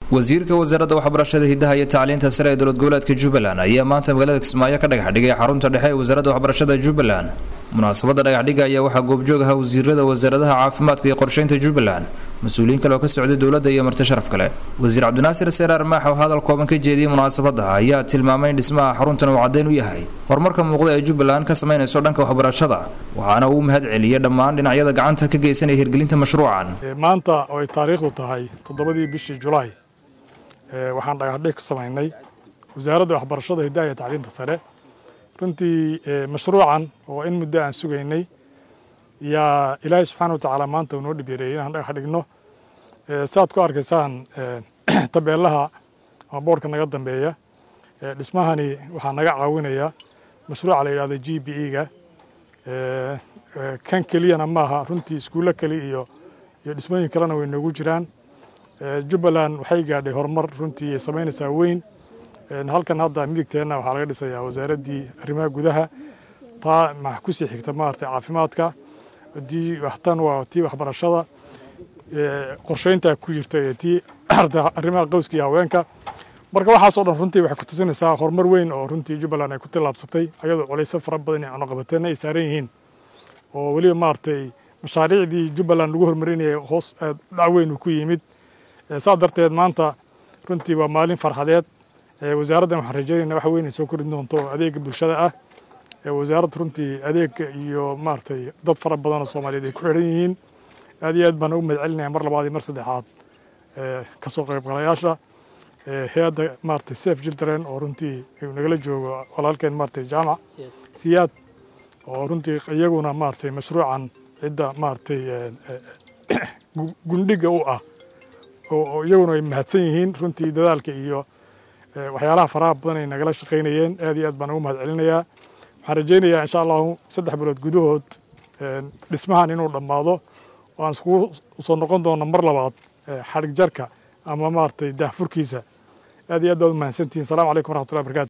wasiirka wasaaradda waxbarashada hidaha iyo tacliinta sare ee dowlad goboleedka Jubbaland ayaa maanta magaalada Kismaayo ka dhagax dhigay xarunta dhexe ee wasaaradda waxbarashada Jubbaland. munaasabadda dhagax dhiga ayaa waxaa goobjoog ah wasiirada wasaaradaha caafimaadka iyo qorsheynta Jubbaland, mas'uuliyiin kale oo ka socday dowladda iyo marti sharaf kale. wasiir Cabdinaasir Seeraar Maax oo hadal kooban ka jeediyay munaasabadda ayaa tilmaamay in dhismaha xaruntan uu cadeyn u yahay horumarka muuqda ee Jubbaland ka sameynayso dhanka waxbarashada, waxaana uu mahad celiyay dhammaan dhinacyada gacanta ka geysanaya hirgelinta mashruucan. maanta oo ay taariikhdu tahay 7 bishii Julaay waxaan dhagax dhig ka sameynay wasaaradda waxbarashada hidaha iyo tacliinta sare. runtii mashruucan oo in muddo aan sugaynay yaa Ilaahay subxaanahu wa ta'aala maanta uu noo dhibeeyay inaan dhagax dhigno. saad ku arkaysaan tabeelaha ama boorka naga dambeeya dhismahani waxaa naga caawinaya mashruuca la yiraahdo GBE-ga kan keliyana maaha, runtii iskuulo kale iyo dhismooyin kalena way noogu jiraan. Jubbaland waxay gaadhay horumar runtii sameynaysaa weyn. halkan hadda midigteena waxaa laga dhisayaa wasaaraddii arrimaha gudaha, taa maxaa ku sii xigta maartay caafimaadka, waxtan waa tii waxbarashada, qorsheynta ku jirta tii arrimaha qoyska iyo haweenka. marka waxaas oo dhan runtii waxay ku tusinaysaa horumar weyn oo runtii Jubbaland ay ku tilaabsatay ayadoo culays fara badan ay cunaqabateen ay saaran yihiin, oo waliba maartay mashaariicdii Jubbaland lagu horumarinayay hoos dhac weyn ku yimid. saa darteed maanta runtii waa maalin farxadeed. wasaaraddan waxaan rajaynaynaa wax weyn ay soo kordhin doonto adeegga bulshada ah. wasaaradda runtii adeegga iyo maartay dad fara badan oo Soomaaliyeed ay ku xiran yihiin. aad iyo aad baan ugu mahad celinayaa mar labaad iyo mar saddexaad ka soo qaybgalayaasha hay'adda maartay Safe Children oo runtii nagala joogo walaalkeen maartay jaamac siyaad oo runtii iyaguna maartay mashruucan cidda maartay gundhiga u ah oo iyaguna ay mahadsan yihiin runtii dadaalka iyo waxyaalaha faraha badan ay nagala shaqeynayeen. aad iyo aad baan ugu mahad celinayaa. waxaan rajaynayaa insha Allah 3 bilood gudahood dhismahan inuu dhammaado oo aan isku soo noqon doono mar labaad xarig jarka ama maartay daahfurkiisa. aad iyo aad baad u mahadsantihiin. Assalaamu calaykum waraxmatullaahi wabarakaatuh.